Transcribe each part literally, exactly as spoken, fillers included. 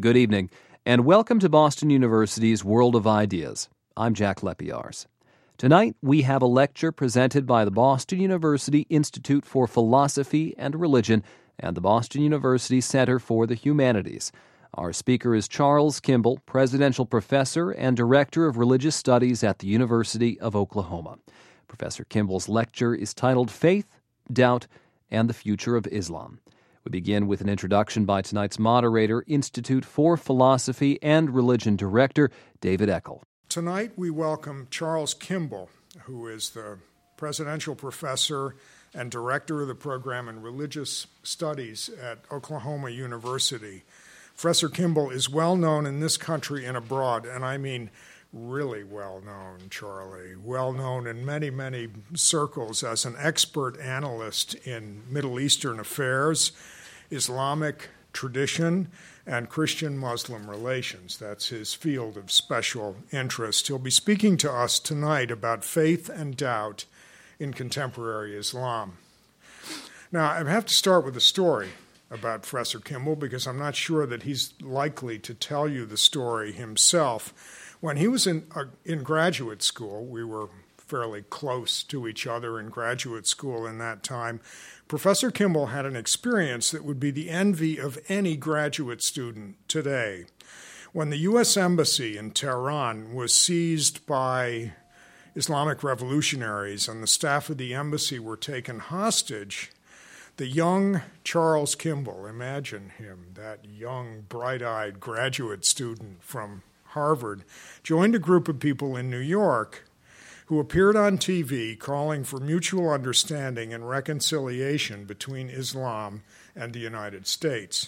Good evening, and welcome to Boston University's World of Ideas. I'm Jack Lepiars. Tonight, we have a lecture presented by the Boston University Institute for Philosophy and Religion and the Boston University Center for the Humanities. Our speaker is Charles Kimball, Presidential Professor and Director of Religious Studies at the University of Oklahoma. Professor Kimball's lecture is titled Faith, Doubt, and the Future of Islam. We begin with an introduction by tonight's moderator, Institute for Philosophy and Religion Director, David Eckel. Tonight we welcome Charles Kimball, who is the Presidential Professor and Director of the Program in Religious Studies at Oklahoma University. Professor Kimball is well known in this country and abroad, and I mean really well known, Charlie, well known in many, many circles as an expert analyst in Middle Eastern affairs, Islamic tradition, and Christian-Muslim relations. That's his field of special interest. He'll be speaking to us tonight about faith and doubt in contemporary Islam. Now, I have to start with a story about Professor Kimball because I'm not sure that he's likely to tell you the story himself. When he was in uh, in graduate school, we were fairly close to each other in graduate school in that time, Professor Kimball had an experience that would be the envy of any graduate student today. When the U S Embassy in Tehran was seized by Islamic revolutionaries and the staff of the embassy were taken hostage, the young Charles Kimball, imagine him, that young, bright-eyed graduate student from Harvard, joined a group of people in New York who appeared on T V calling for mutual understanding and reconciliation between Islam and the United States.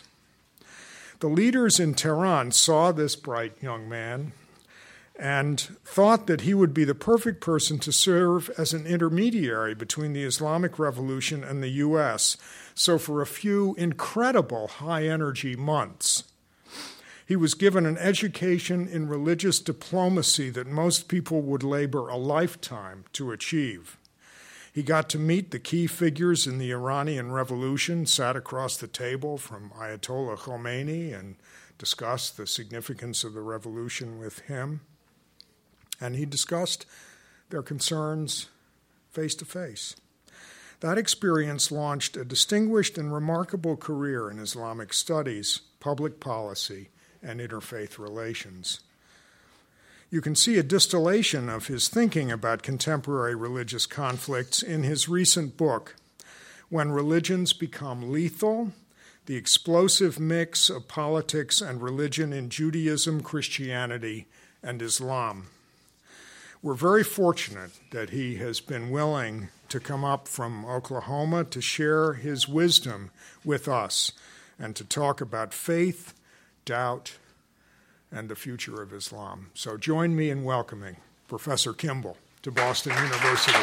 The leaders in Tehran saw this bright young man and thought that he would be the perfect person to serve as an intermediary between the Islamic Revolution and the U S. So for a few incredible high-energy months, he was given an education in religious diplomacy that most people would labor a lifetime to achieve. He got to meet the key figures in the Iranian Revolution, sat across the table from Ayatollah Khomeini, and discussed the significance of the revolution with him. And he discussed their concerns face to face. That experience launched a distinguished and remarkable career in Islamic studies, public policy, and interfaith relations. You can see a distillation of his thinking about contemporary religious conflicts in his recent book, When Religions Become Lethal: The Explosive Mix of Politics and Religion in Judaism, Christianity, and Islam. We're very fortunate that he has been willing to come up from Oklahoma to share his wisdom with us and to talk about faith, doubt, and the future of Islam. So join me in welcoming Professor Kimball to Boston University.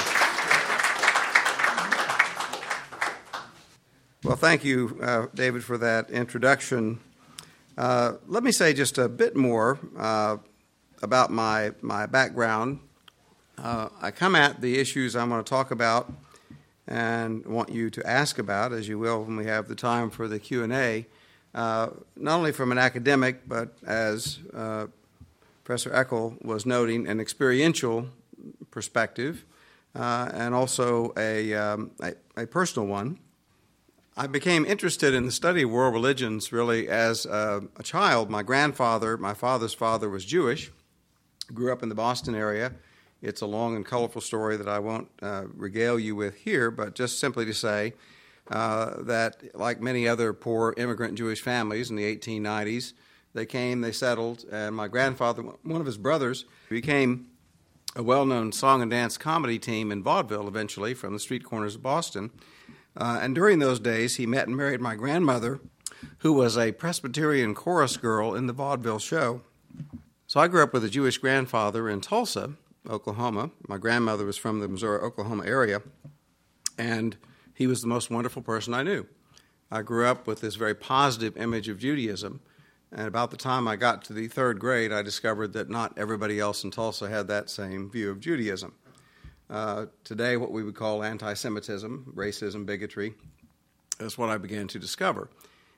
Well, thank you, uh, David, for that introduction. Uh, let me say just a bit more uh, about my, my background. Uh, I come at the issues I'm going to talk about and want you to ask about, as you will when we have the time for the Q and A, uh, not only from an academic, but as uh, Professor Eckel was noting, an experiential perspective, uh, and also a, um, a, a personal one. I became interested in the study of world religions really as a, a child. My grandfather, my father's father, was Jewish, grew up in the Boston area. It's a long and colorful story that I won't uh, regale you with here, but just simply to say uh, that, like many other poor immigrant Jewish families in the eighteen nineties, they came, they settled, and my grandfather, one of his brothers, became a well-known song and dance comedy team in vaudeville eventually from the street corners of Boston. Uh, and during those days, he met and married my grandmother, who was a Presbyterian chorus girl in the vaudeville show. So I grew up with a Jewish grandfather in Tulsa, Oklahoma. My grandmother was from the Missouri-Oklahoma area, and he was the most wonderful person I knew. I grew up with this very positive image of Judaism, and about the time I got to the third grade, I discovered that not everybody else in Tulsa had that same view of Judaism. Uh, today, what we would call anti-Semitism, racism, bigotry, is what I began to discover.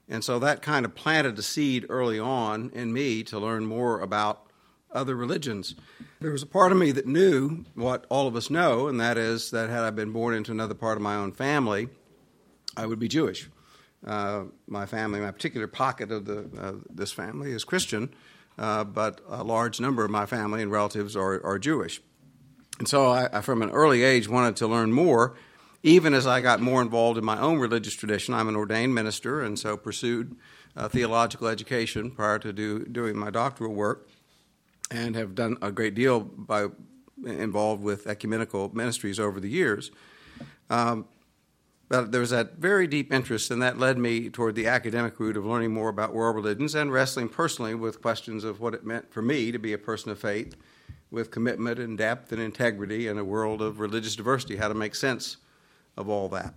And so that kind of planted a seed early on in me to learn more about other religions. There was a part of me that knew what all of us know, and that is that had I been born into another part of my own family, I would be Jewish. Uh, my family, my particular pocket of the uh, this family is Christian, uh, but a large number of my family and relatives are, are Jewish. And so I, I, from an early age, wanted to learn more. Even as I got more involved in my own religious tradition, I'm an ordained minister, and so pursued uh, theological education prior to do, doing my doctoral work, and have done a great deal by involved with ecumenical ministries over the years. Um, but there was that very deep interest, and that led me toward the academic route of learning more about world religions and wrestling personally with questions of what it meant for me to be a person of faith with commitment and depth and integrity in a world of religious diversity, how to make sense of all that.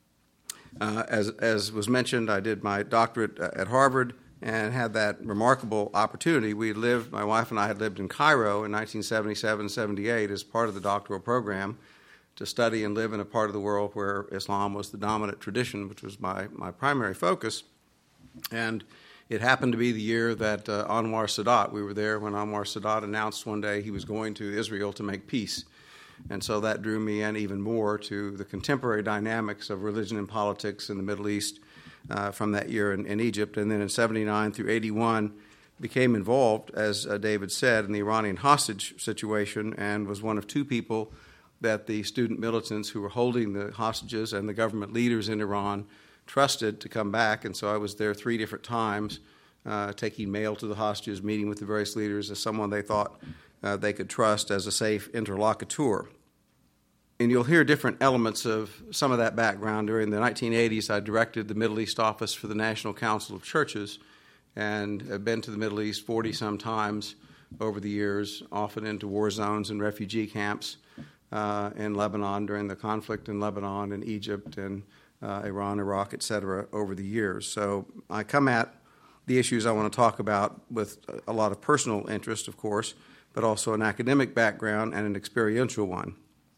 Uh, as, as was mentioned, I did my doctorate at Harvard and had that remarkable opportunity. We lived, my wife and I had lived in Cairo in nineteen seventy-seven seventy-eight as part of the doctoral program to study and live in a part of the world where Islam was the dominant tradition, which was my, my primary focus. And it happened to be the year that uh, Anwar Sadat, we were there when Anwar Sadat announced one day he was going to Israel to make peace. And so that drew me in even more to the contemporary dynamics of religion and politics in the Middle East uh, from that year in, in Egypt. And then in seventy-nine through eighty-one, became involved, as uh, David said, in the Iranian hostage situation, and was one of two people that the student militants who were holding the hostages and the government leaders in Iran trusted to come back. And so I was there three different times, uh, taking mail to the hostages, meeting with the various leaders as someone they thought Uh, they could trust as a safe interlocutor. And you'll hear different elements of some of that background. During the nineteen eighties, I directed the Middle East office for the National Council of Churches and have been to the Middle East forty-some times over the years, often into war zones and refugee camps uh, in Lebanon during the conflict in Lebanon and Egypt and uh, Iran, Iraq, et cetera, over the years. So I come at the issues I want to talk about with a lot of personal interest, of course, but also an academic background and an experiential one.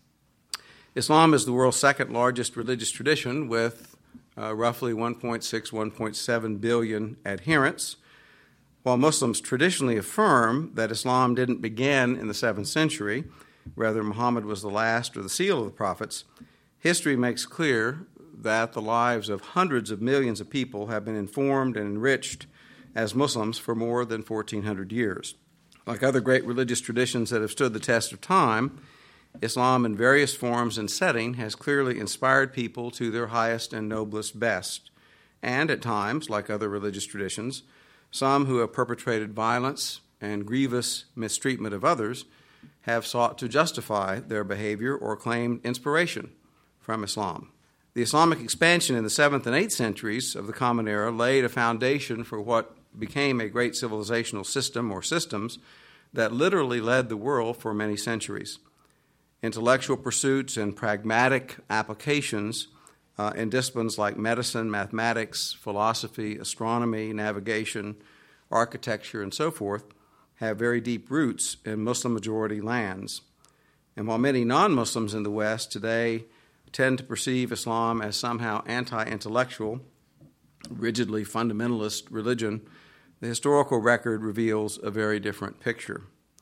Islam is the world's second largest religious tradition with uh, roughly one point six, one point seven billion adherents. While Muslims traditionally affirm that Islam didn't begin in the seventh century, rather Muhammad was the last or the seal of the prophets, history makes clear that the lives of hundreds of millions of people have been informed and enriched as Muslims for more than fourteen hundred years. Like other great religious traditions that have stood the test of time, Islam in various forms and setting has clearly inspired people to their highest and noblest best. And at times, like other religious traditions, some who have perpetrated violence and grievous mistreatment of others have sought to justify their behavior or claimed inspiration from Islam. The Islamic expansion in the seventh and eighth centuries of the Common Era laid a foundation for what became a great civilizational system or systems that literally led the world for many centuries. Intellectual pursuits and pragmatic applications uh, in disciplines like medicine, mathematics, philosophy, astronomy, navigation, architecture, and so forth have very deep roots in Muslim-majority lands. And while many non-Muslims in the West today tend to perceive Islam as somehow anti-intellectual, rigidly fundamentalist religion, the historical record reveals a very different picture.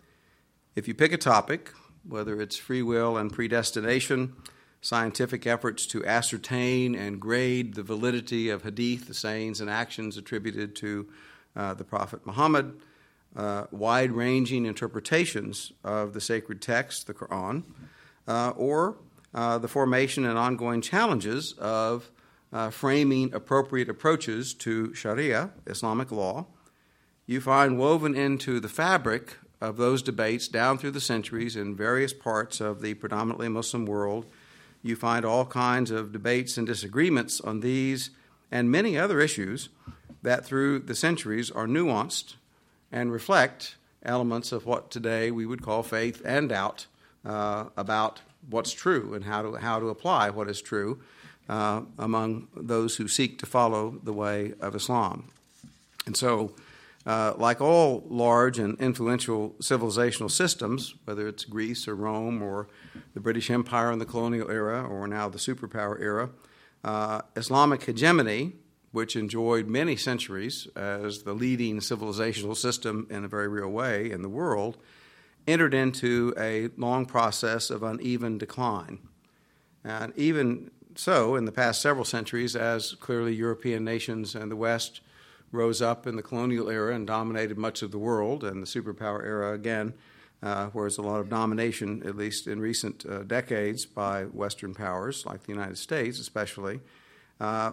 If you pick a topic, whether it's free will and predestination, scientific efforts to ascertain and grade the validity of hadith, the sayings and actions attributed to uh, the Prophet Muhammad, uh, wide-ranging interpretations of the sacred text, the Quran, uh, or uh, the formation and ongoing challenges of uh, framing appropriate approaches to Sharia, Islamic law, you find woven into the fabric of those debates down through the centuries in various parts of the predominantly Muslim world. You find all kinds of debates and disagreements on these and many other issues that through the centuries are nuanced and reflect elements of what today we would call faith and doubt uh, about what's true and how to, how to apply what is true uh, among those who seek to follow the way of Islam. And so, Uh, like all large and influential civilizational systems, whether it's Greece or Rome or the British Empire in the colonial era or now the superpower era, uh, Islamic hegemony which enjoyed many centuries as the leading civilizational system in a very real way in the world, entered into a long process of uneven decline. And even so, in the past several centuries, as clearly European nations and the West rose up in the colonial era and dominated much of the world, and the superpower era again, uh, where there's a lot of domination, at least in recent uh, decades, by Western powers, like the United States especially, uh,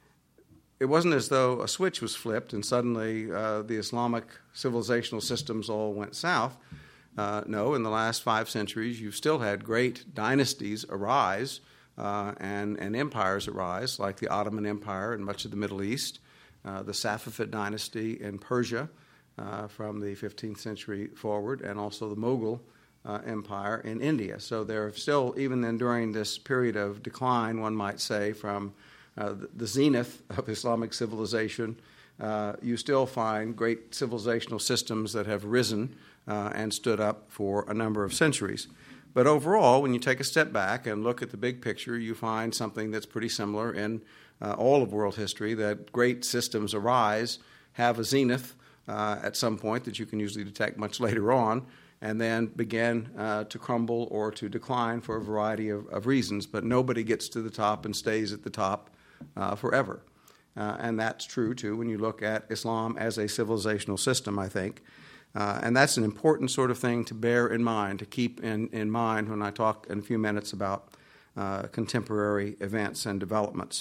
it wasn't as though a switch was flipped and suddenly uh, the Islamic civilizational systems all went south. Uh, no, in the last five centuries, you've still had great dynasties arise uh, and, and empires arise, like the Ottoman Empire in much of the Middle East, uh, the Safavid dynasty in Persia uh, from the fifteenth century forward, and also the Mughal uh, Empire in India. So there are still, even then during this period of decline, one might say, from uh, the, the zenith of Islamic civilization, uh, you still find great civilizational systems that have risen Uh, and stood up for a number of centuries. But overall, when you take a step back and look at the big picture, you find something that's pretty similar in uh, all of world history, that great systems arise, have a zenith uh, at some point that you can usually detect much later on, and then begin uh, to crumble or to decline for a variety of, of reasons. But nobody gets to the top and stays at the top uh, forever. Uh, and that's true, too, when you look at Islam as a civilizational system, I think. Uh, and that's an important sort of thing to bear in mind, to keep in, in mind when I talk in a few minutes about uh, contemporary events and developments.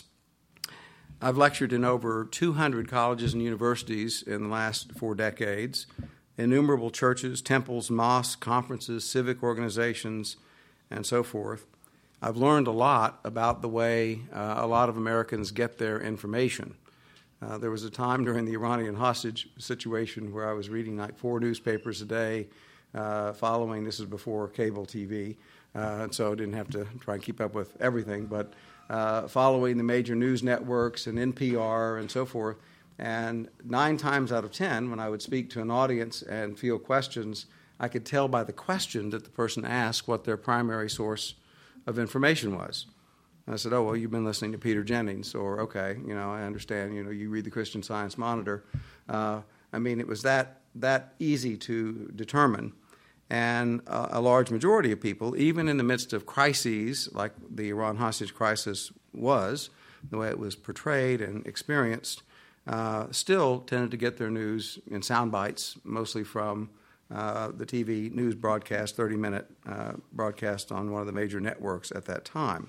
I've lectured in over two hundred colleges and universities in the last four decades, innumerable churches, temples, mosques, conferences, civic organizations, and so forth. I've learned a lot about the way uh, a lot of Americans get their information. Uh, there was a time during the Iranian hostage situation where I was reading like four newspapers a day uh, following, this is before cable T V, uh, and so I didn't have to try and keep up with everything, but uh, following the major news networks and N P R and so forth. And nine times out of ten, when I would speak to an audience and field questions, I could tell by the question that the person asked what their primary source of information was. I said, oh, well, you've been listening to Peter Jennings, or, okay, you know, I understand, you know, you read the Christian Science Monitor. Uh, I mean, it was that that easy to determine. And uh, a large majority of people, even in the midst of crises, like the Iran hostage crisis was, the way it was portrayed and experienced, uh, still tended to get their news in sound bites, mostly from uh, the T V news broadcast, thirty-minute uh, broadcast on one of the major networks at that time.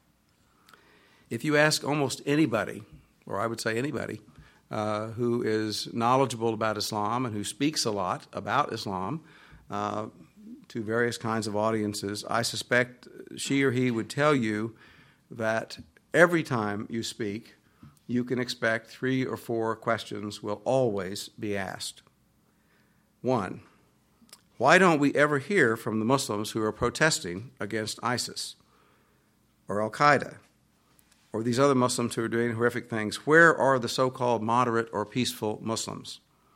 If you ask almost anybody, or I would say anybody, uh, who is knowledgeable about Islam and who speaks a lot about Islam uh, to various kinds of audiences, I suspect she or he would tell you that every time you speak, you can expect three or four questions will always be asked. One, why don't we ever hear from the Muslims who are protesting against ISIS or Al-Qaeda, or these other Muslims who are doing horrific things? Where are the so-called moderate or peaceful Muslims?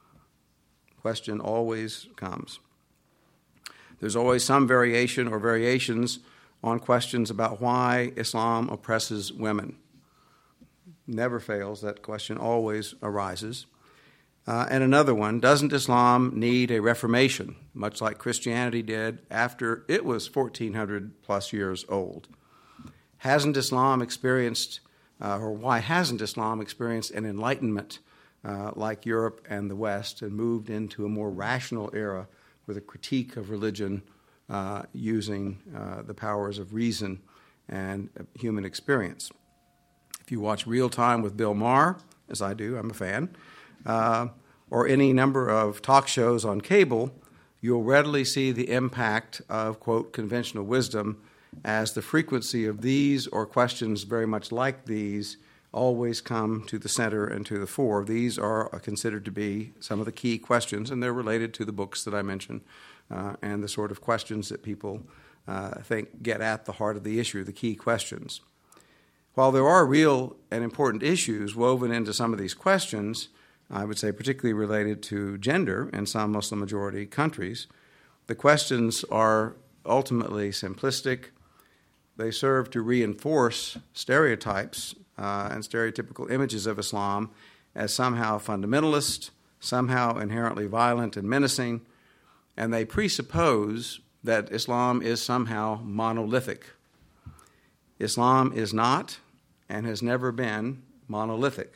Question always comes. There's always some variation or variations on questions about why Islam oppresses women. Never fails, that question always arises. Uh, and another one, doesn't Islam need a reformation, much like Christianity did after it was fourteen hundred plus years old? Hasn't Islam experienced, uh, or why hasn't Islam experienced an enlightenment uh, like Europe and the West, and moved into a more rational era with a critique of religion uh, using uh, the powers of reason and uh, human experience? If you watch Real Time with Bill Maher, as I do, I'm a fan, uh, or any number of talk shows on cable, you'll readily see the impact of, quote, conventional wisdom, as the frequency of these or questions very much like these always come to the center and to the fore. These are considered to be some of the key questions, and they're related to the books that I mentioned uh, and the sort of questions that people uh, think get at the heart of the issue, the key questions. While there are real and important issues woven into some of these questions, I would say particularly related to gender in some Muslim-majority countries, the questions are ultimately simplistic. They serve to reinforce stereotypes uh, and stereotypical images of Islam as somehow fundamentalist, somehow inherently violent and menacing, and they presuppose that Islam is somehow monolithic. Islam is not and has never been monolithic.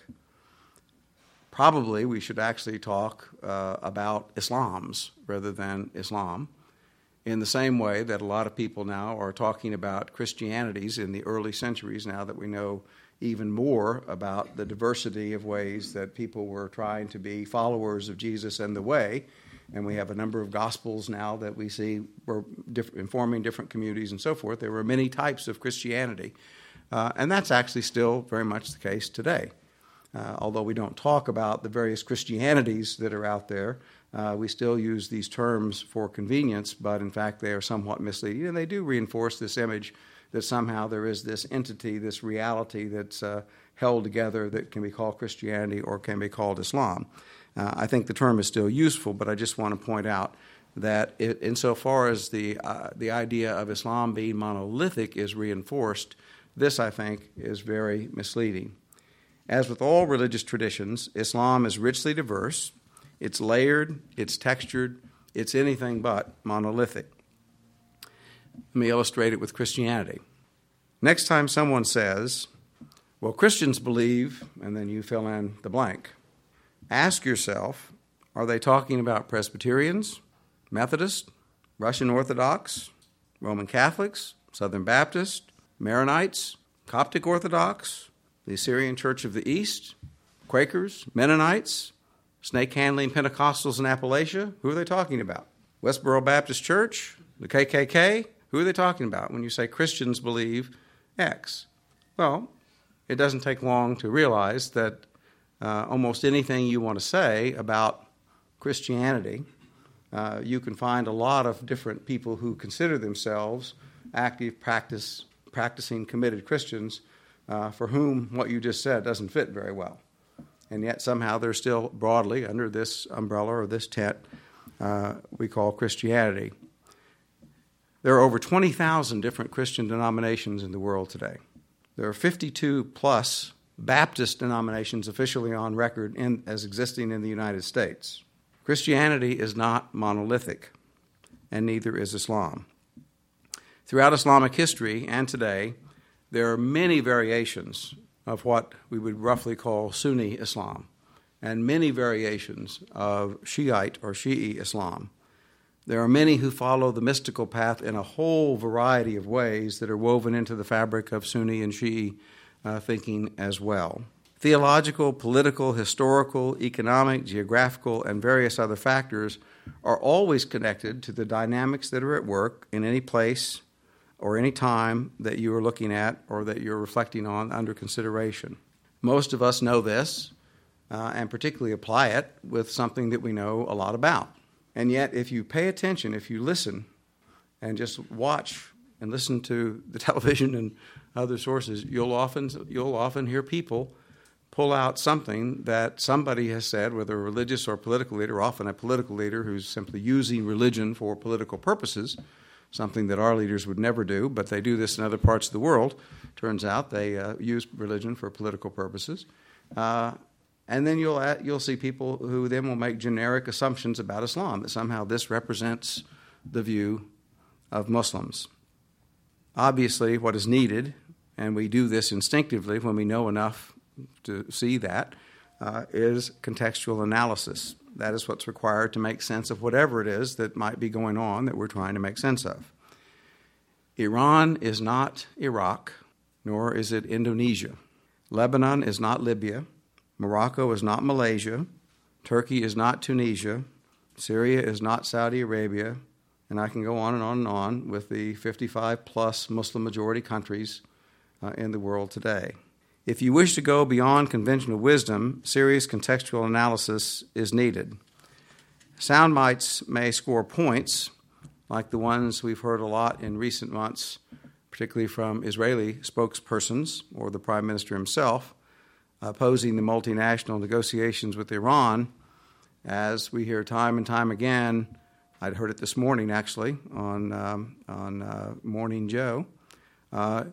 Probably we should actually talk uh, about Islams rather than Islam, in the same way that a lot of people now are talking about Christianities in the early centuries, now that we know even more about the diversity of ways that people were trying to be followers of Jesus and the way. And we have a number of gospels now that we see were diff- informing different communities and so forth. There were many types of Christianity. Uh, and that's actually still very much the case today. Uh, although we don't talk about the various Christianities that are out there, uh, we still use these terms for convenience, but in fact they are somewhat misleading, and they do reinforce this image that somehow there is this entity, this reality that's uh, held together that can be called Christianity or can be called Islam. Uh, I think the term is still useful, but I just want to point out that it, insofar as the uh, the idea of Islam being monolithic is reinforced, this, I think, is very misleading. As with all religious traditions, Islam is richly diverse, it's layered, it's textured, it's anything but monolithic. Let me illustrate it with Christianity. Next time someone says, well, Christians believe, and then you fill in the blank, ask yourself, are they talking about Presbyterians, Methodists, Russian Orthodox, Roman Catholics, Southern Baptists, Maronites, Coptic Orthodox, the Assyrian Church of the East, Quakers, Mennonites, snake-handling Pentecostals in Appalachia? Who are they talking about? Westboro Baptist Church, the K K K? Who are they talking about when you say Christians believe X? Well, it doesn't take long to realize that uh, almost anything you want to say about Christianity, uh, you can find a lot of different people who consider themselves active, practice, practicing, committed Christians uh, for whom what you just said doesn't fit very well. And yet somehow they're still broadly under this umbrella or this tent uh, we call Christianity. There are over twenty thousand different Christian denominations in the world today. There are fifty-two plus Baptist denominations officially on record in, as existing in the United States. Christianity is not monolithic, and neither is Islam. Throughout Islamic history and today, there are many variations of what we would roughly call Sunni Islam, and many variations of Shiite or Shi'i Islam. There are many who follow the mystical path in a whole variety of ways that are woven into the fabric of Sunni and Shi'i uh, thinking as well. Theological, political, historical, economic, geographical, and various other factors are always connected to the dynamics that are at work in any place or any time that you are looking at or that you're reflecting on under consideration. Most of us know this, uh, and particularly apply it with something that we know a lot about. And yet, if you pay attention, if you listen, and just watch and listen to the television and other sources, you'll often you'll often hear people pull out something that somebody has said, whether a religious or political leader, often a political leader who's simply using religion for political purposes, something that our leaders would never do, but they do this in other parts of the world. Turns out they uh, use religion for political purposes. Uh, And then you'll you'll see people who then will make generic assumptions about Islam, that somehow this represents the view of Muslims. Obviously, what is needed, and we do this instinctively when we know enough to see that, uh, is contextual analysis. That is what's required to make sense of whatever it is that might be going on that we're trying to make sense of. Iran is not Iraq, nor is it Indonesia. Lebanon is not Libya. Morocco is not Malaysia, Turkey is not Tunisia, Syria is not Saudi Arabia, and I can go on and on and on with the fifty-five plus Muslim majority countries uh, in the world today. If you wish to go beyond conventional wisdom, serious contextual analysis is needed. Soundbites may score points, like the ones we've heard a lot in recent months, particularly from Israeli spokespersons or the Prime Minister himself, opposing the multinational negotiations with Iran, as we hear time and time again. I'd heard it this morning, actually, on um, on uh, Morning Joe. Uh,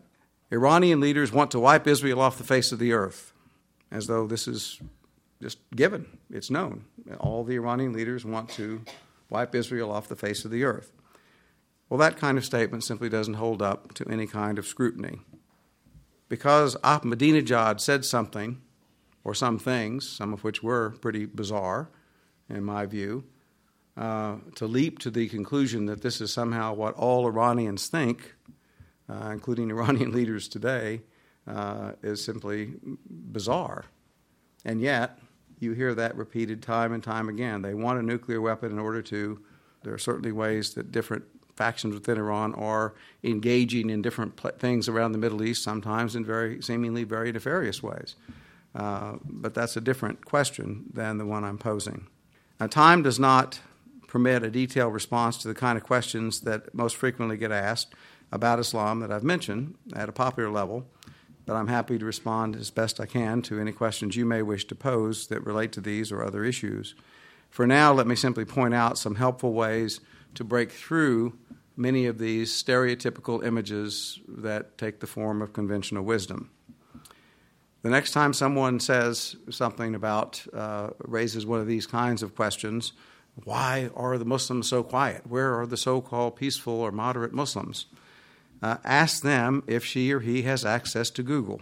Iranian leaders want to wipe Israel off the face of the earth, as though this is just given. It's known. All the Iranian leaders want to wipe Israel off the face of the earth. Well, that kind of statement simply doesn't hold up to any kind of scrutiny. Because Ahmadinejad said something, or some things, some of which were pretty bizarre, in my view, uh, to leap to the conclusion that this is somehow what all Iranians think, uh, including Iranian leaders today, uh, is simply bizarre. And yet, you hear that repeated time and time again. They want a nuclear weapon in order to, there are certainly ways that different factions within Iran are engaging in different pl- things around the Middle East, sometimes in very seemingly very nefarious ways. Uh, but that's a different question than the one I'm posing. Now, time does not permit a detailed response to the kind of questions that most frequently get asked about Islam that I've mentioned at a popular level, but I'm happy to respond as best I can to any questions you may wish to pose that relate to these or other issues. For now, let me simply point out some helpful ways to break through many of these stereotypical images that take the form of conventional wisdom. The next time someone says something about, uh, raises one of these kinds of questions, why are the Muslims so quiet? Where are the so-called peaceful or moderate Muslims? Uh, ask them if she or he has access to Google.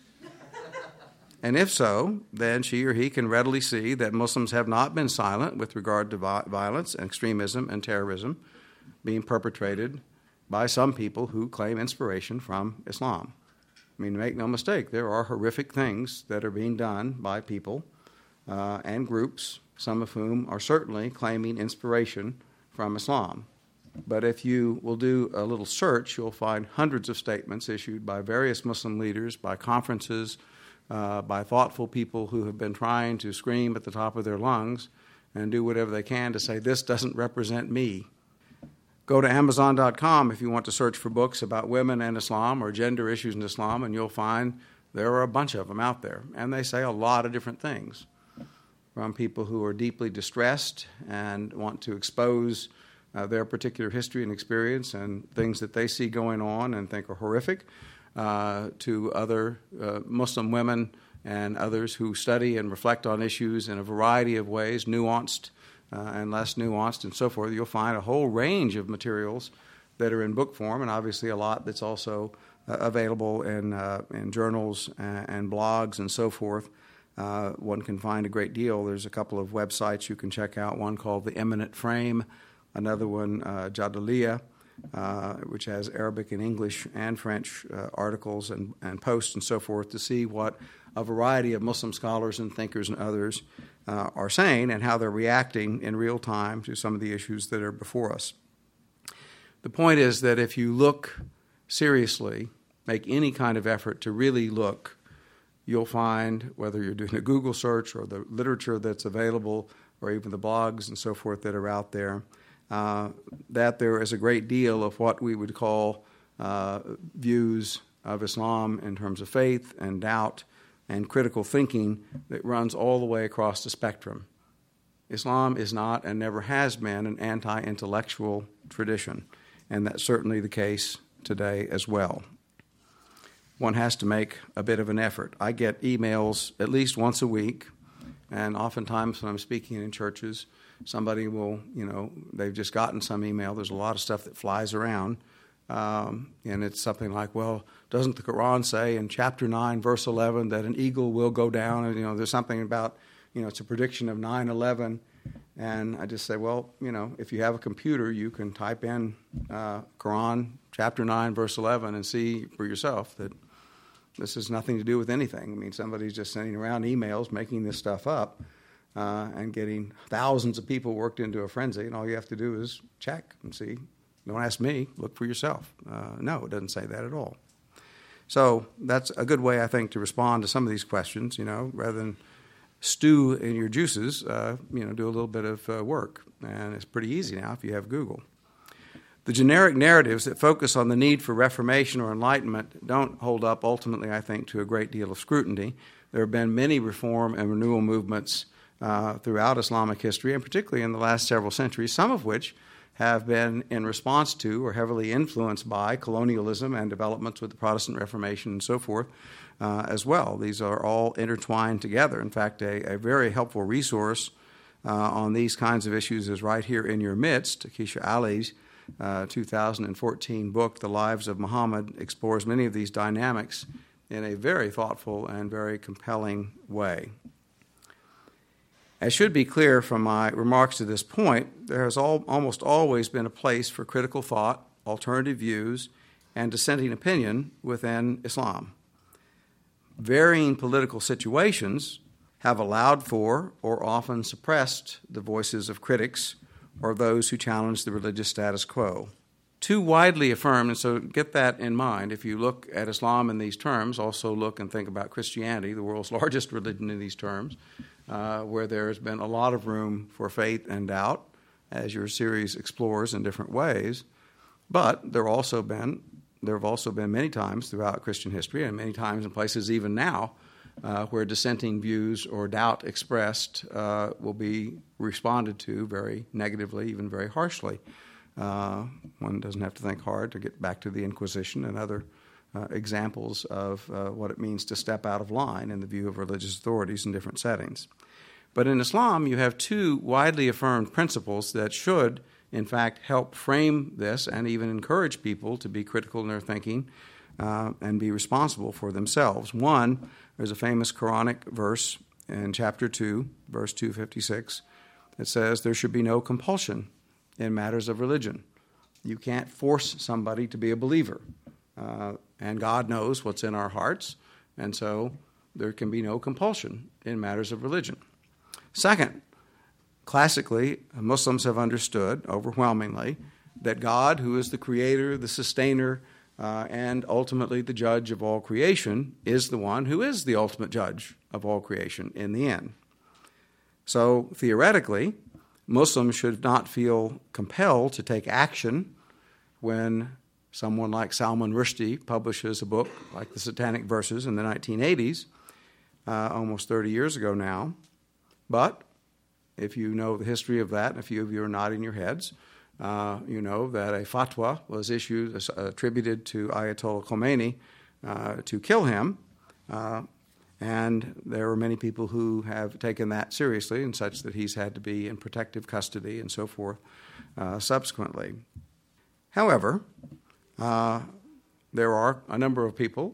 And if so, then she or he can readily see that Muslims have not been silent with regard to vi- violence, and extremism, and terrorism being perpetrated by some people who claim inspiration from Islam. I mean, make no mistake, there are horrific things that are being done by people uh, and groups, some of whom are certainly claiming inspiration from Islam. But if you will do a little search, you'll find hundreds of statements issued by various Muslim leaders, by conferences, uh, by thoughtful people who have been trying to scream at the top of their lungs and do whatever they can to say, this doesn't represent me. Go to Amazon dot com if you want to search for books about women and Islam or gender issues in Islam, and you'll find there are a bunch of them out there. And they say a lot of different things, from people who are deeply distressed and want to expose uh, their particular history and experience and things that they see going on and think are horrific, uh, to other uh, Muslim women and others who study and reflect on issues in a variety of ways, nuanced Uh, and less nuanced and so forth. You'll find a whole range of materials that are in book form, and obviously a lot that's also uh, available in, uh, in journals and, and blogs and so forth. Uh, one can find a great deal. There's a couple of websites you can check out, one called The Eminent Frame, another one, uh, Jadaliyya, uh, which has Arabic and English and French uh, articles and, and posts and so forth, to see what a variety of Muslim scholars and thinkers and others Uh, are saying and how they're reacting in real time to some of the issues that are before us. The point is that if you look seriously, make any kind of effort to really look, you'll find, whether you're doing a Google search or the literature that's available or even the blogs and so forth that are out there, uh, that there is a great deal of what we would call uh, views of Islam in terms of faith and doubt and critical thinking that runs all the way across the spectrum. Islam is not and never has been an anti-intellectual tradition, and that's certainly the case today as well. One has to make a bit of an effort. I get emails at least once a week, and oftentimes when I'm speaking in churches, somebody will, you know, they've just gotten some email. There's a lot of stuff that flies around. Um, and it's something like, well, doesn't the Quran say in chapter nine, verse eleven, that an eagle will go down? And, you know, there's something about, you know, it's a prediction of nine eleven. And I just say, well, you know, if you have a computer, you can type in uh, Quran, chapter nine, verse eleven, and see for yourself that this has nothing to do with anything. I mean, somebody's just sending around emails, making this stuff up, uh, and getting thousands of people worked into a frenzy. And all you have to do is check and see. Don't ask me, look for yourself. Uh, no, it doesn't say that at all. So that's a good way, I think, to respond to some of these questions, you know, rather than stew in your juices, uh, you know, do a little bit of uh, work. And it's pretty easy now if you have Google. The generic narratives that focus on the need for reformation or enlightenment don't hold up ultimately, I think, to a great deal of scrutiny. There have been many reform and renewal movements uh, throughout Islamic history, and particularly in the last several centuries, some of which have been in response to or heavily influenced by colonialism and developments with the Protestant Reformation and so forth uh, as well. These are all intertwined together. In fact, a, a very helpful resource uh, on these kinds of issues is right here in your midst. Keisha Ali's uh, two thousand fourteen book, The Lives of Muhammad, explores many of these dynamics in a very thoughtful and very compelling way. As should be clear from my remarks to this point, there has all, almost always been a place for critical thought, alternative views, and dissenting opinion within Islam. Varying political situations have allowed for or often suppressed the voices of critics or those who challenge the religious status quo. Too widely affirmed, and so get that in mind. If you look at Islam in these terms, also look and think about Christianity, the world's largest religion in these terms, uh, where there has been a lot of room for faith and doubt, as your series explores in different ways. But there also been there have also been many times throughout Christian history, and many times in places even now, uh, where dissenting views or doubt expressed uh, will be responded to very negatively, even very harshly. Uh, one doesn't have to think hard to get back to the Inquisition and other uh, examples of uh, what it means to step out of line in the view of religious authorities in different settings. But in Islam, you have two widely affirmed principles that should, in fact, help frame this and even encourage people to be critical in their thinking uh, and be responsible for themselves. One, there's a famous Quranic verse in chapter two, verse two fifty-six, that says there should be no compulsion in matters of religion. You can't force somebody to be a believer. Uh, and God knows what's in our hearts, and so there can be no compulsion in matters of religion. Second, classically, Muslims have understood overwhelmingly that God, who is the creator, the sustainer, uh, and ultimately the judge of all creation, is the one who is the ultimate judge of all creation in the end. So theoretically, Muslims should not feel compelled to take action when someone like Salman Rushdie publishes a book like The Satanic Verses in the nineteen eighties, uh, almost thirty years ago now. But if you know the history of that, and a few of you are nodding your heads, uh, you know that a fatwa was issued, uh, attributed to Ayatollah Khomeini uh, to kill him. Uh, And there are many people who have taken that seriously, and such that he's had to be in protective custody and so forth uh, subsequently. However, uh, there are a number of people,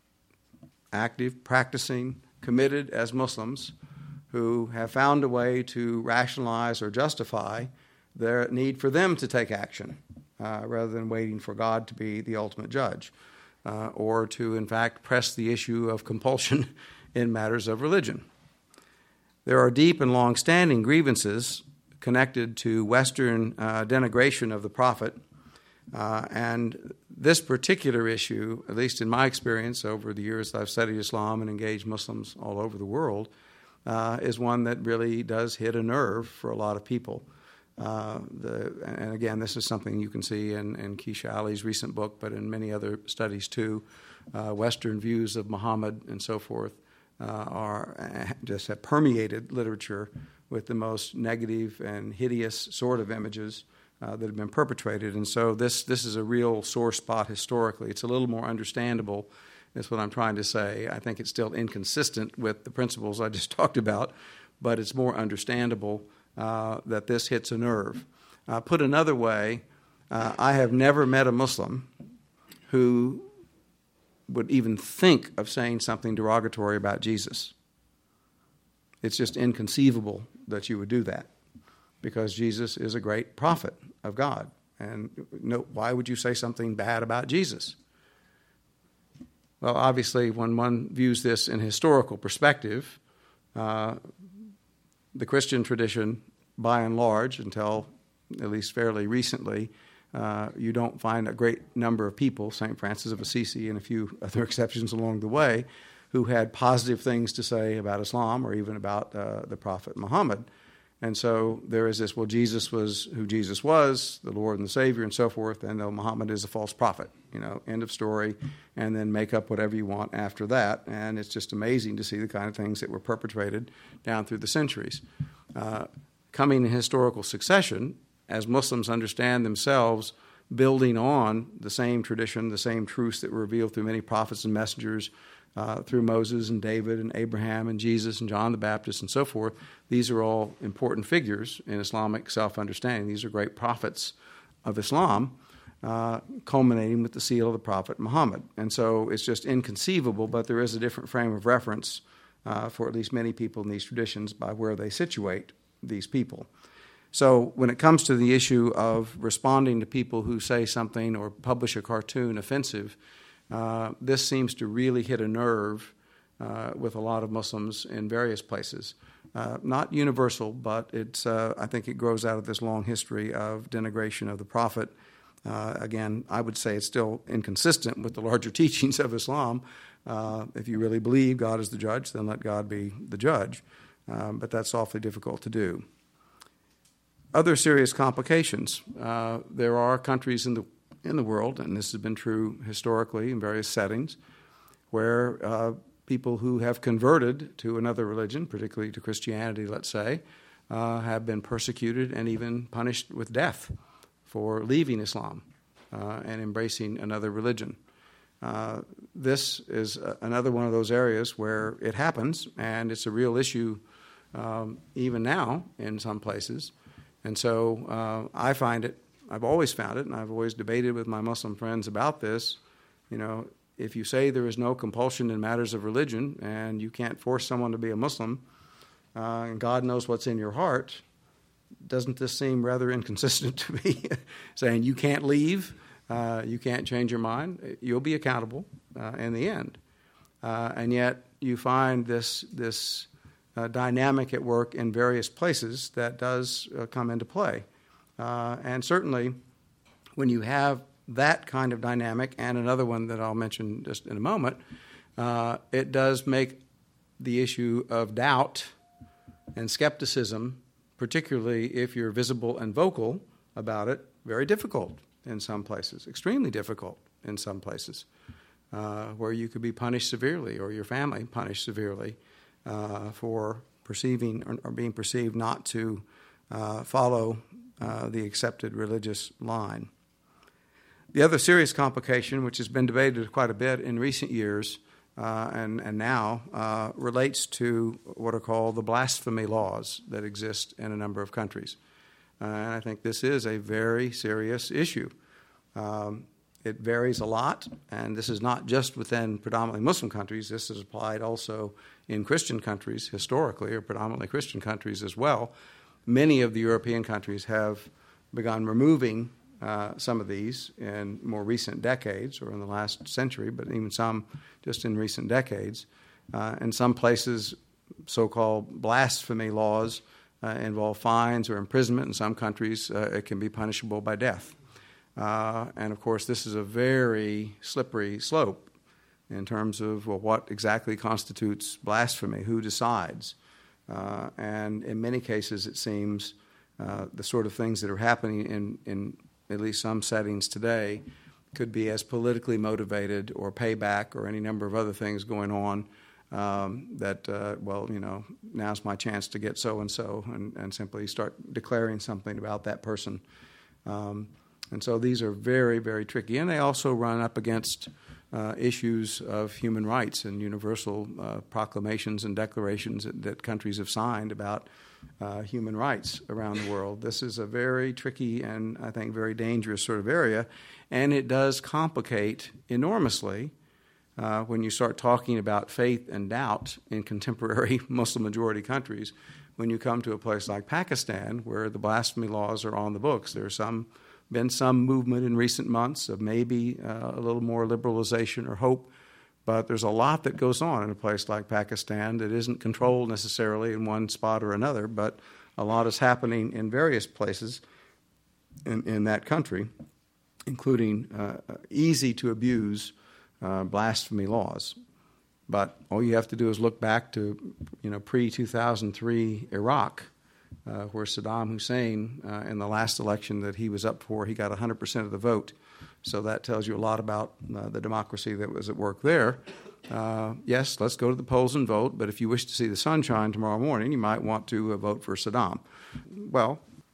active, practicing, committed as Muslims, who have found a way to rationalize or justify their need for them to take action uh, rather than waiting for God to be the ultimate judge. Uh, or to, in fact, press the issue of compulsion in matters of religion. There are deep and long-standing grievances connected to Western uh, denigration of the Prophet, uh, and this particular issue, at least in my experience over the years that I've studied Islam and engaged Muslims all over the world, uh, is one that really does hit a nerve for a lot of people. Uh, the, and again, this is something you can see in, in Keisha Ali's recent book, but in many other studies too. Uh, Western views of Muhammad and so forth uh, are uh, just have permeated literature with the most negative and hideous sort of images uh, that have been perpetrated. And so this this is a real sore spot historically. It's a little more understandable, is what I'm trying to say. I think it's still inconsistent with the principles I just talked about, but it's more understandable Uh, that this hits a nerve. Uh, put another way, uh, I have never met a Muslim who would even think of saying something derogatory about Jesus. It's just inconceivable that you would do that, because Jesus is a great prophet of God. And no, why would you say something bad about Jesus? Well, obviously, when one views this in historical perspective, uh, the Christian tradition, by and large, until at least fairly recently, uh, you don't find a great number of people, Saint Francis of Assisi and a few other exceptions along the way, who had positive things to say about Islam or even about uh, the Prophet Muhammad. And so there is this, well, Jesus was who Jesus was, the Lord and the Savior and so forth, and though Muhammad is a false prophet, you know, end of story, and then make up whatever you want after that. And it's just amazing to see the kind of things that were perpetrated down through the centuries. Uh, coming in historical succession, as Muslims understand themselves, building on the same tradition, the same truths that were revealed through many prophets and messengers, uh, through Moses and David and Abraham and Jesus and John the Baptist and so forth. These are all important figures in Islamic self-understanding. These are great prophets of Islam, uh, culminating with the seal of the Prophet Muhammad. And so it's just inconceivable, but there is a different frame of reference uh, for at least many people in these traditions by where they situate these people. So when it comes to the issue of responding to people who say something or publish a cartoon offensive, uh, this seems to really hit a nerve uh, with a lot of Muslims in various places. Uh, not universal, but it's, uh, I think it grows out of this long history of denigration of the Prophet. Uh, again, I would say it's still inconsistent with the larger teachings of Islam. Uh, if you really believe God is the judge, then let God be the judge. Um, but that's awfully difficult to do. Other serious complications. Uh, there are countries in the in the world, and this has been true historically in various settings, where uh, people who have converted to another religion, particularly to Christianity, let's say, uh, have been persecuted and even punished with death for leaving Islam uh, and embracing another religion. Uh, this is a, another one of those areas where it happens, and it's a real issue um, even now in some places. And so uh, I find it, I've always found it, and I've always debated with my Muslim friends about this, you know, if you say there is no compulsion in matters of religion and you can't force someone to be a Muslim, uh, and God knows what's in your heart, doesn't this seem rather inconsistent to me? Saying you can't leave, uh, you can't change your mind, you'll be accountable uh, in the end. Uh, and yet you find this this uh, dynamic at work in various places that does uh, come into play. Uh, and certainly when you have that kind of dynamic, and another one that I'll mention just in a moment, uh, it does make the issue of doubt and skepticism, particularly if you're visible and vocal about it, very difficult in some places, extremely difficult in some places, uh, where you could be punished severely or your family punished severely uh, for perceiving or, or being perceived not to uh, follow uh, the accepted religious line. The other serious complication, which has been debated quite a bit in recent years uh, and, and now, uh, relates to what are called the blasphemy laws that exist in a number of countries. Uh, and I think this is a very serious issue. Um, it varies a lot, and this is not just within predominantly Muslim countries. This is applied also in Christian countries historically, or predominantly Christian countries as well. Many of the European countries have begun removing Uh, some of these in more recent decades or in the last century, but even some just in recent decades. Uh, in some places, so-called blasphemy laws uh, involve fines or imprisonment. In some countries, uh, it can be punishable by death. Uh, and, of course, this is a very slippery slope in terms of, well, what exactly constitutes blasphemy, who decides. Uh, and in many cases, it seems uh, the sort of things that are happening in, in at least some settings today, could be as politically motivated or payback or any number of other things going on um, that, uh, well, you know, now's my chance to get so-and-so and, and simply start declaring something about that person. Um, and so these are very, very tricky. And they also run up against uh, issues of human rights and universal uh, proclamations and declarations that, that countries have signed about Uh, human rights around the world. This is a very tricky and I think very dangerous sort of area, and it does complicate enormously uh, when you start talking about faith and doubt in contemporary Muslim-majority countries. When you come to a place like Pakistan, where the blasphemy laws are on the books, there's some been some movement in recent months of maybe uh, a little more liberalization or hope. But there's a lot that goes on in a place like Pakistan that isn't controlled necessarily in one spot or another, but a lot is happening in various places in, in that country, including uh, easy-to-abuse uh, blasphemy laws. But all you have to do is look back to, you know, pre two thousand three Iraq, uh, where Saddam Hussein, uh, in the last election that he was up for, he got one hundred percent of the vote. So that tells you a lot about uh, the democracy that was at work there. Uh, yes, let's go to the polls and vote, but if you wish to see the sunshine tomorrow morning, you might want to uh, vote for Saddam. Well,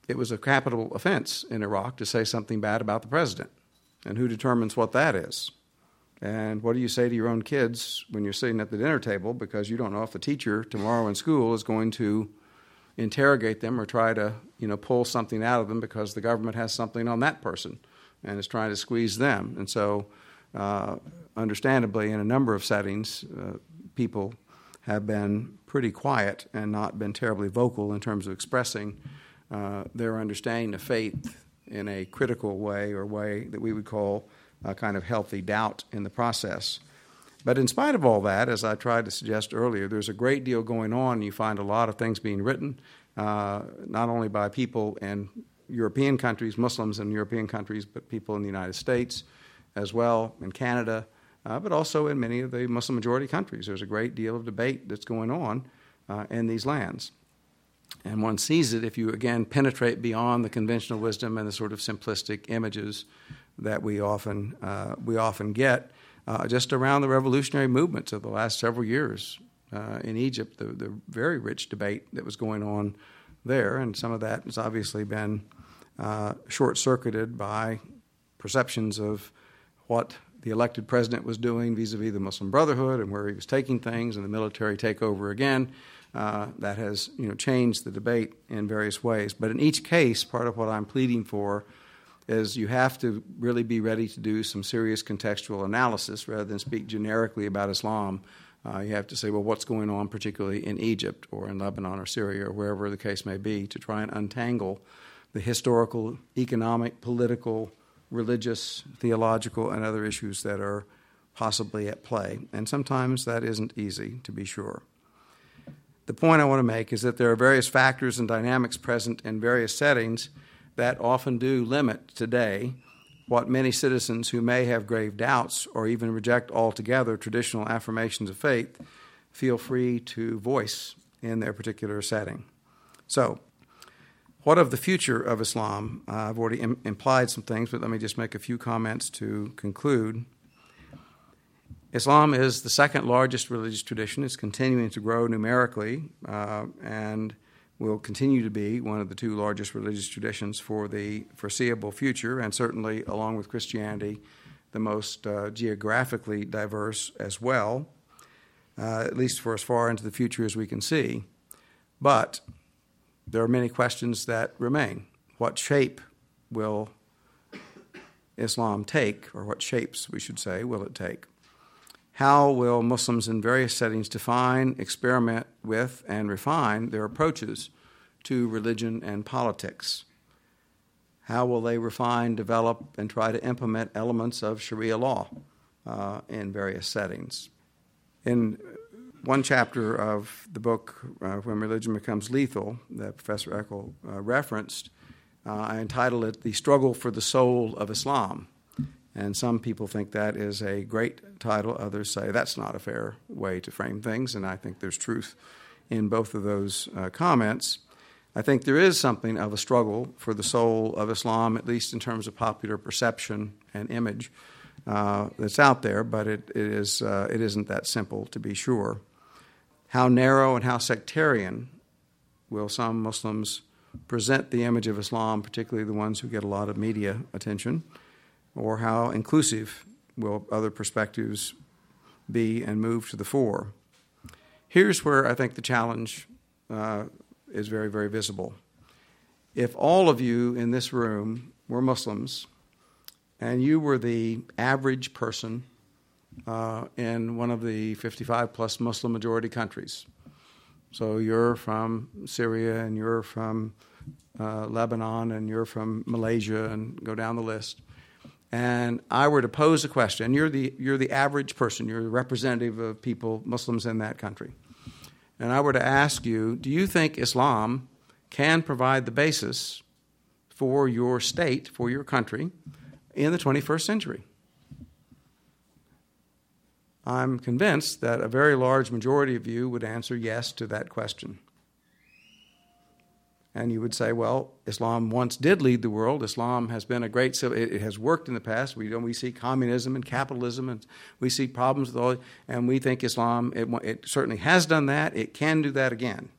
it was a capital offense in Iraq to say something bad about the president. And who determines what that is? And what do you say to your own kids when you're sitting at the dinner table because you don't know if the teacher tomorrow in school is going to interrogate them or try to, you know, pull something out of them because the government has something on that person and is trying to squeeze them. And so, uh, understandably, in a number of settings, uh, people have been pretty quiet and not been terribly vocal in terms of expressing uh, their understanding of faith in a critical way or way that we would call a kind of healthy doubt in the process. But in spite of all that, as I tried to suggest earlier, there's a great deal going on. You find a lot of things being written, uh, not only by people in European countries, Muslims in European countries, but people in the United States as well, in Canada, uh, but also in many of the Muslim-majority countries. There's a great deal of debate that's going on uh, in these lands. And one sees it if you, again, penetrate beyond the conventional wisdom and the sort of simplistic images that we often uh, we often get uh, just around the revolutionary movements of the last several years uh, in Egypt, the, the very rich debate that was going on there. And some of that has obviously been uh, short-circuited by perceptions of what the elected president was doing vis-a-vis the Muslim Brotherhood and where he was taking things and the military takeover again. Uh, that has, you know, changed the debate in various ways. But in each case, part of what I'm pleading for is you have to really be ready to do some serious contextual analysis rather than speak generically about Islam. Uh, you have to say, well, what's going on particularly in Egypt or in Lebanon or Syria or wherever the case may be to try and untangle the historical, economic, political, religious, theological, and other issues that are possibly at play. And sometimes that isn't easy, to be sure. The point I want to make is that there are various factors and dynamics present in various settings that often do limit today what many citizens who may have grave doubts or even reject altogether traditional affirmations of faith feel free to voice in their particular setting. So, what of the future of Islam? Uh, I've already im- implied some things, but let me just make a few comments to conclude. Islam is the second largest religious tradition. It's continuing to grow numerically uh, and will continue to be one of the two largest religious traditions for the foreseeable future, and certainly, along with Christianity, the most uh, geographically diverse as well, uh, at least for as far into the future as we can see. But there are many questions that remain. What shape will Islam take, or what shapes, we should say, will it take? How will Muslims in various settings define, experiment with, and refine their approaches to religion and politics? How will they refine, develop, and try to implement elements of Sharia law uh, in various settings? In one chapter of the book, uh, When Religion Becomes Lethal, that Professor Eckel uh, referenced, uh, I entitled it The Struggle for the Soul of Islam. And some people think that is a great title. Others say that's not a fair way to frame things, and I think there's truth in both of those uh, comments. I think there is something of a struggle for the soul of Islam, at least in terms of popular perception and image uh, that's out there, but it, it, is, uh, it isn't that simple, to be sure. How narrow and how sectarian will some Muslims present the image of Islam, particularly the ones who get a lot of media attention? Or how inclusive will other perspectives be and move to the fore? Here's where I think the challenge uh, is very, very visible. If all of you in this room were Muslims and you were the average person uh, in one of the fifty-five plus Muslim majority countries, so you're from Syria and you're from uh, Lebanon and you're from Malaysia and go down the list, and I were to pose a question, you're the you're the average person, you're the representative of people, Muslims in that country, and I were to ask you, do you think Islam can provide the basis for your state, for your country, in the twenty-first century? I'm convinced that a very large majority of you would answer yes to that question. And you would say, well, Islam once did lead the world. Islam has been a great, it has worked in the past. We we see communism and capitalism, and we see problems with all, and we think Islam, it, it certainly has done that. It can do that again.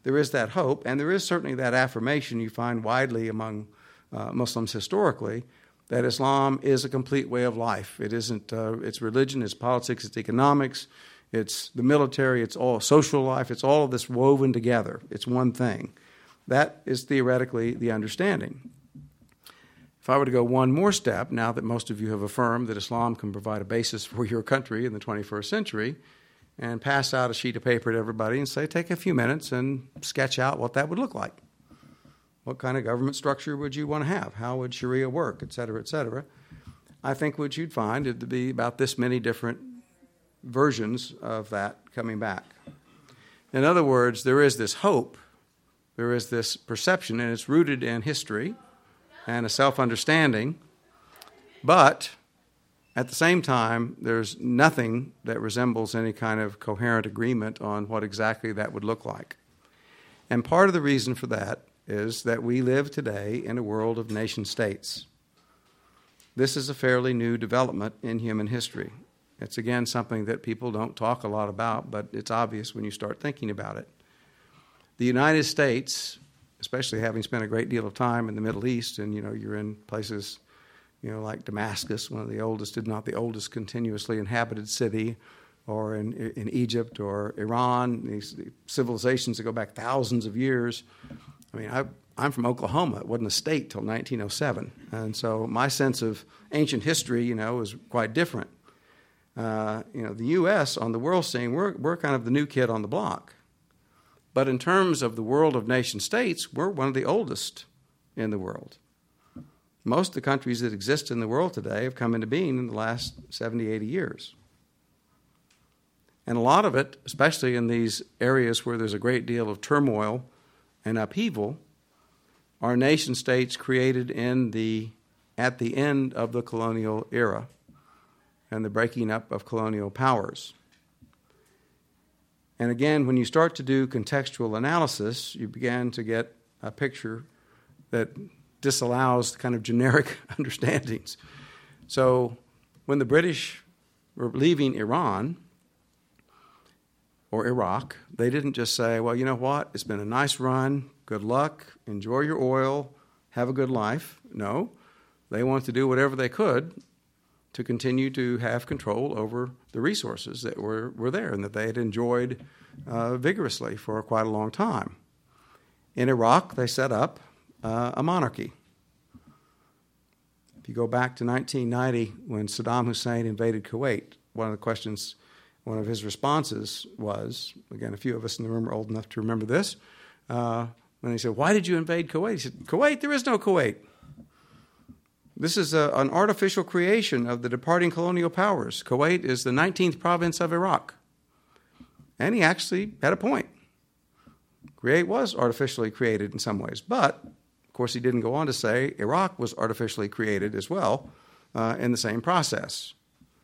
there is that hope, and there is certainly that affirmation you find widely among uh, Muslims historically, that Islam is a complete way of life. It isn't, uh, it's religion, it's politics, it's economics, it's the military, it's all social life, it's all of this woven together. It's one thing. That is theoretically the understanding. If I were to go one more step, now that most of you have affirmed that Islam can provide a basis for your country in the twenty-first century, and pass out a sheet of paper to everybody and say, take a few minutes and sketch out what that would look like. What kind of government structure would you want to have? How would Sharia work, et cetera, et cetera? I think what you'd find is to be about this many different versions of that coming back. In other words, there is this hope, there is this perception, and it's rooted in history and a self-understanding, but at the same time, there's nothing that resembles any kind of coherent agreement on what exactly that would look like. And part of the reason for that is that we live today in a world of nation states. This is a fairly new development in human history. It's, again, something that people don't talk a lot about, but it's obvious when you start thinking about it. The United States, especially having spent a great deal of time in the Middle East, and, you know, you're in places, you know, like Damascus, one of the oldest, if not the oldest continuously inhabited city, or in, in Egypt or Iran, these civilizations that go back thousands of years. I mean, I, I'm from Oklahoma. It wasn't a state till nineteen oh seven. And so my sense of ancient history, you know, is quite different. Uh, you know, the U S on the world scene, we're, we're kind of the new kid on the block. But in terms of the world of nation states, we're one of the oldest in the world. Most of the countries that exist in the world today have come into being in the last seventy, eighty years. And a lot of it, especially in these areas where there's a great deal of turmoil and upheaval, are nation states created in the at the end of the colonial era and the breaking up of colonial powers. And again, when you start to do contextual analysis, you begin to get a picture that disallows kind of generic understandings. So when the British were leaving Iran or Iraq, they didn't just say, well, you know what, it's been a nice run, good luck, enjoy your oil, have a good life. No, they wanted to do whatever they could to continue to have control over the resources that were, were there and that they had enjoyed uh, vigorously for quite a long time. In Iraq, they set up uh, a monarchy. If you go back to nineteen ninety, when Saddam Hussein invaded Kuwait, one of the questions, one of his responses was, again, a few of us in the room are old enough to remember this, uh, when he said, why did you invade Kuwait? He said, Kuwait? There is no Kuwait. This is a, an artificial creation of the departing colonial powers. Kuwait is the nineteenth province of Iraq. And he actually had a point. Kuwait was artificially created in some ways. But, of course, he didn't go on to say Iraq was artificially created as well uh, in the same process.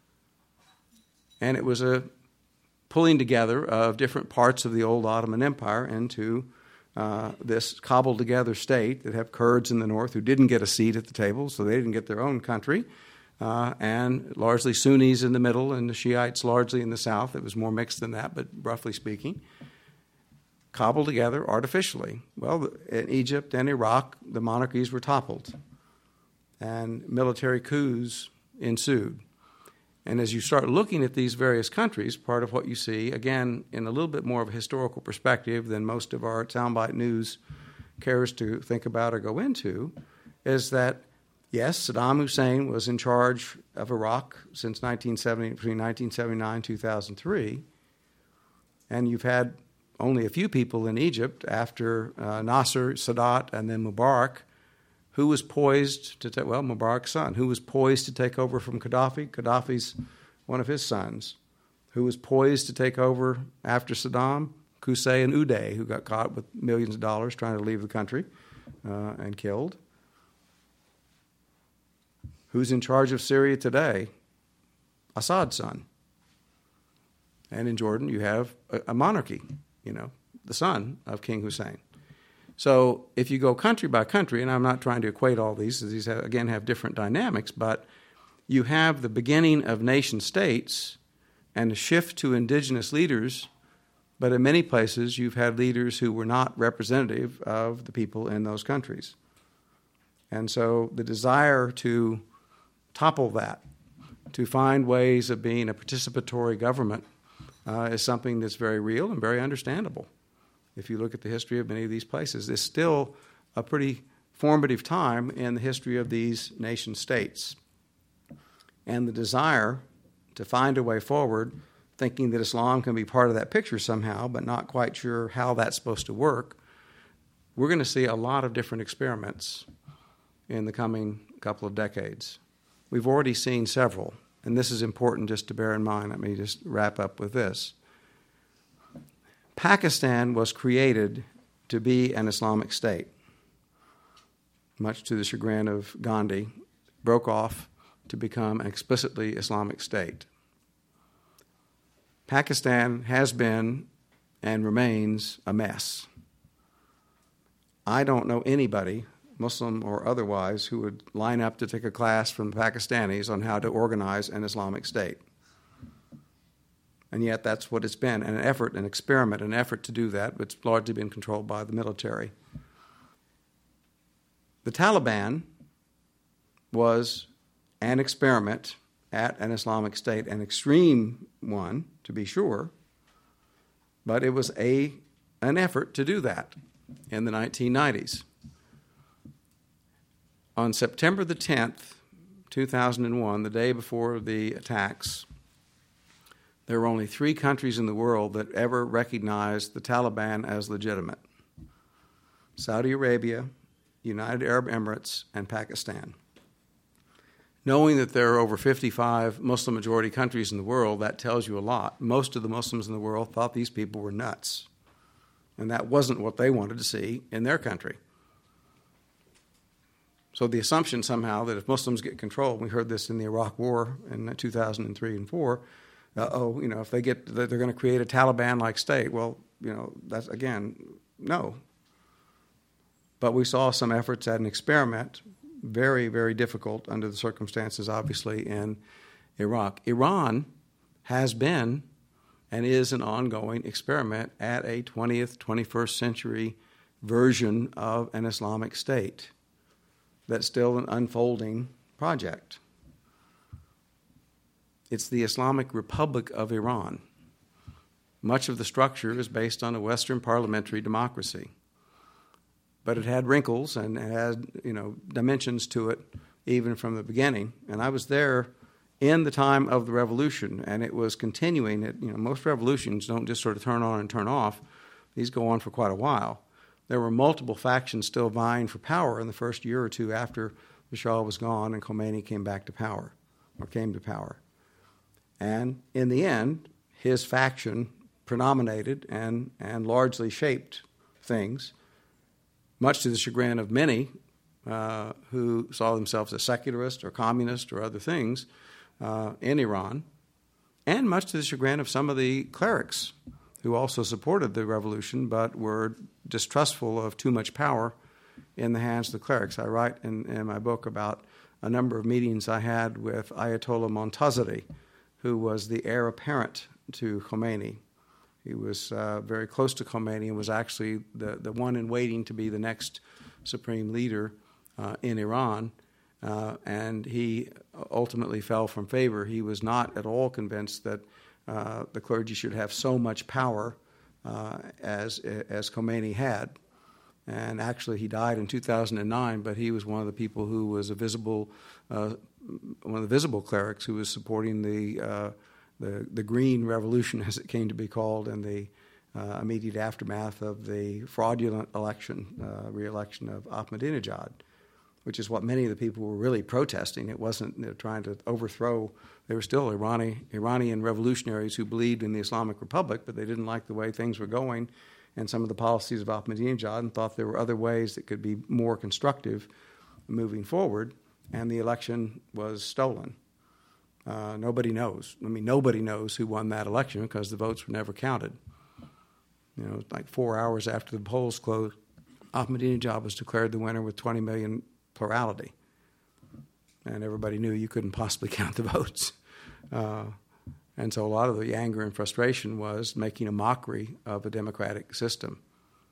And it was a pulling together of different parts of the old Ottoman Empire into Uh, this cobbled-together state that have Kurds in the north who didn't get a seat at the table, so they didn't get their own country, uh, and largely Sunnis in the middle and the Shiites largely in the south. It was more mixed than that, but roughly speaking, cobbled together artificially. Well, in Egypt and Iraq, the monarchies were toppled, and military coups ensued. And as you start looking at these various countries, part of what you see, again, in a little bit more of a historical perspective than most of our soundbite news cares to think about or go into, is that, yes, Saddam Hussein was in charge of Iraq since nineteen seventy, between nineteen seventy-nine and two thousand three, and you've had only a few people in Egypt after uh, Nasser, Sadat, and then Mubarak, who was poised to take, well, Mubarak's son, who was poised to take over from Gaddafi, Gaddafi's one of his sons, who was poised to take over after Saddam, Qusay and Uday, who got caught with millions of dollars trying to leave the country uh, and killed. Who's in charge of Syria today? Assad's son. And in Jordan, you have a, a monarchy, you know, the son of King Hussein. So if you go country by country, and I'm not trying to equate all these, these have, again have different dynamics, but you have the beginning of nation states and a shift to indigenous leaders But in many places, you've had leaders who were not representative of the people in those countries. And so the desire to topple that, to find ways of being a participatory government, uh, is something that's very real and very understandable. If you look at the history of many of these places, it's still a pretty formative time in the history of these nation states. And the desire to find a way forward, thinking that Islam can be part of that picture somehow, but not quite sure how that's supposed to work, we're going to see a lot of different experiments in the coming couple of decades. We've already seen several, and this is important just to bear in mind. Let me just wrap up with this. Pakistan was created to be an Islamic state, much to the chagrin of Gandhi, broke off to become an explicitly Islamic state. Pakistan has been and remains a mess. I don't know anybody, Muslim or otherwise, who would line up to take a class from the Pakistanis on how to organize an Islamic state. And yet that's what it's been, an effort, an experiment, an effort to do that, but it's largely been controlled by the military. The Taliban was an experiment at an Islamic state, an extreme one, to be sure, but it was a an effort to do that in the nineteen nineties. On September the tenth, two thousand one, the day before the attacks, there were only three countries in the world that ever recognized the Taliban as legitimate: Saudi Arabia, United Arab Emirates, and Pakistan. Knowing that there are over fifty-five Muslim-majority countries in the world, that tells you a lot. Most of the Muslims in the world thought these people were nuts, and that wasn't what they wanted to see in their country. So the assumption somehow that if Muslims get control, we heard this in the Iraq War in two thousand three and four, uh, oh, you know, if they get, they're going to create a Taliban-like state. Well, you know, that's, again, no. But we saw some efforts at an experiment, very, very difficult under the circumstances, obviously, in Iraq. Iran has been and is an ongoing experiment at a twentieth, twenty-first century version of an Islamic state. That's still an unfolding project. It's the Islamic Republic of Iran. Much of the structure is based on a Western parliamentary democracy. But it had wrinkles and it had, you know, dimensions to it even from the beginning. And I was there in the time of the revolution, and it was continuing. It, you know, most revolutions don't just sort of turn on and turn off. These go on for quite a while. There were multiple factions still vying for power in the first year or two after the Shah was gone and Khomeini came back to power, or came to power. And in the end, his faction predominated and, and largely shaped things, much to the chagrin of many uh, who saw themselves as secularist or communist or other things uh, in Iran, and much to the chagrin of some of the clerics who also supported the revolution but were distrustful of too much power in the hands of the clerics. I write in, in my book about a number of meetings I had with Ayatollah Montazeri, who was the heir apparent to Khomeini. He was uh, very close to Khomeini and was actually the, the one in waiting to be the next supreme leader uh, in Iran. Uh, and he ultimately fell from favor. He was not at all convinced that uh, the clergy should have so much power uh, as, as Khomeini had. And actually he died in two thousand nine, but he was one of the people who was a visible, uh, one of the visible clerics who was supporting the uh, The, the Green Revolution, as it came to be called, in the uh, immediate aftermath of the fraudulent election, uh, re-election of Ahmadinejad, which is what many of the people were really protesting. It wasn't, you know, trying to overthrow. They were still Irani, Iranian revolutionaries who believed in the Islamic Republic, but they didn't like the way things were going and some of the policies of Ahmadinejad and thought there were other ways that could be more constructive moving forward, and the election was stolen. Uh, nobody knows. I mean, nobody knows who won that election because the votes were never counted. You know, like four hours after the polls closed, Ahmadinejad was declared the winner with twenty million plurality. And everybody knew you couldn't possibly count the votes. Uh, And so a lot of the anger and frustration was making a mockery of a democratic system.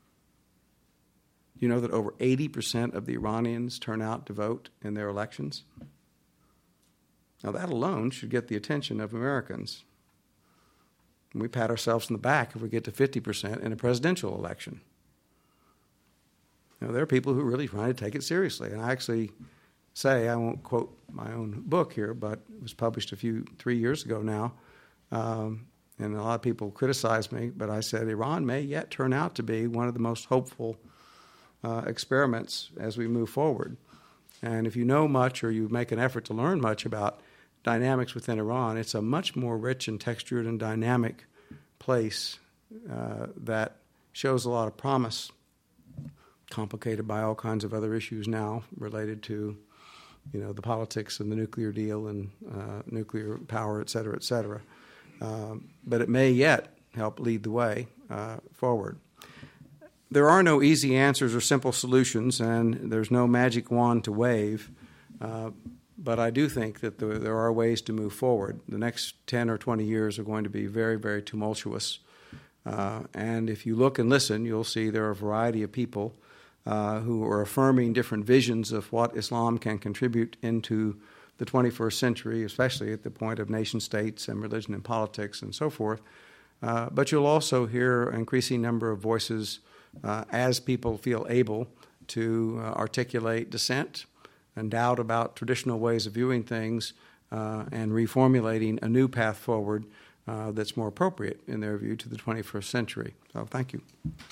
You know that over eighty percent of the Iranians turn out to vote in their elections? Now that alone should get the attention of Americans. And we pat ourselves on the back if we get to fifty percent in a presidential election. You know, there are people who are really trying to take it seriously. And I actually say, I won't quote my own book here, but it was published a few, three years ago now, um, and a lot of people criticized me, but I said Iran may yet turn out to be one of the most hopeful uh, experiments as we move forward. And if you know much or you make an effort to learn much about dynamics within Iran, it's a much more rich and textured and dynamic place uh, that shows a lot of promise, complicated by all kinds of other issues now related to, you know, the politics and the nuclear deal and uh, nuclear power, et cetera, et cetera. Um, but it may yet help lead the way uh, forward. There are no easy answers or simple solutions, and there's no magic wand to wave, uh, but I do think that there, there are ways to move forward. The next ten or twenty years are going to be very, very tumultuous. Uh, and if you look and listen, you'll see there are a variety of people uh, who are affirming different visions of what Islam can contribute into the twenty-first century, especially at the point of nation states and religion and politics and so forth. Uh, but you'll also hear an increasing number of voices uh, as people feel able to uh, articulate dissent and doubt about traditional ways of viewing things uh, and reformulating a new path forward uh, that's more appropriate, in their view, to the twenty-first century. So thank you.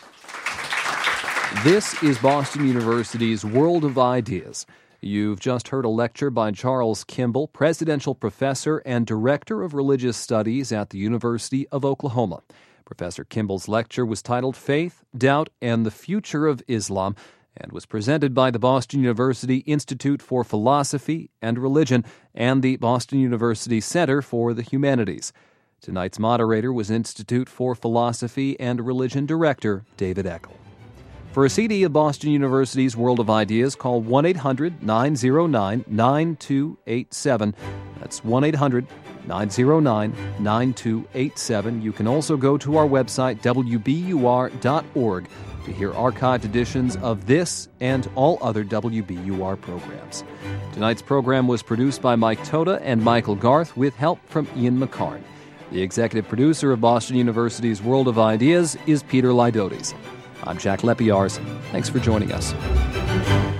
This is Boston University's World of Ideas. You've just heard a lecture by Charles Kimball, Presidential Professor and Director of Religious Studies at the University of Oklahoma. Professor Kimball's lecture was titled Faith, Doubt, and the Future of Islam, and was presented by the Boston University Institute for Philosophy and Religion and the Boston University Center for the Humanities. Tonight's moderator was Institute for Philosophy and Religion Director David Eckel. For a C D of Boston University's World of Ideas, call one eight hundred nine oh nine nine two eight seven. That's one eight hundred nine oh nine nine two eight seven. You can also go to our website, w b u r dot org, to hear archived editions of this and all other W B U R programs. Tonight's program was produced by Mike Toda and Michael Garth with help from Ian McCarn. The executive producer of Boston University's World of Ideas is Peter Lydotes. I'm Jack Lepiarz. Thanks for joining us.